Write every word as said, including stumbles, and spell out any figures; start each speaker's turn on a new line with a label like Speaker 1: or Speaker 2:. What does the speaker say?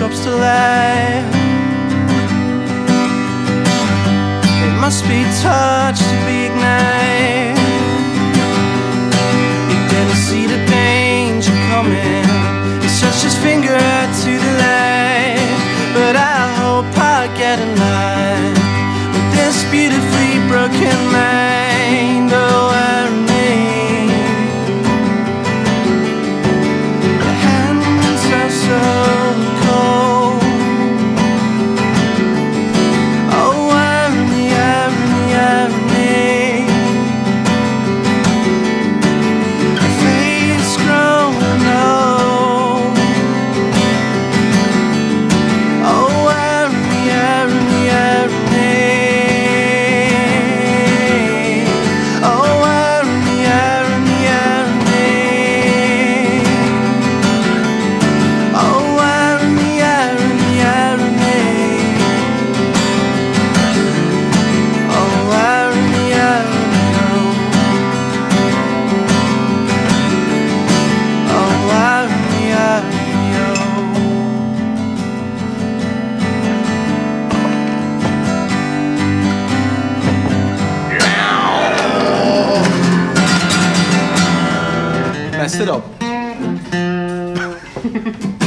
Speaker 1: drops to life. It must be touched to be ignited. He didn't see the danger coming. He stretched his finger to the light. But I hope I get in line with this beautifully broken mind. Oh, irony. The hands are so cold. Oh, irony, irony, irony. The face growing old. Oh, irony, irony, irony. Oh, irony, irony, irony. Oh, irony, irony, irony. Oh, irony, irony. Oh, irony, irony.
Speaker 2: Messed it up.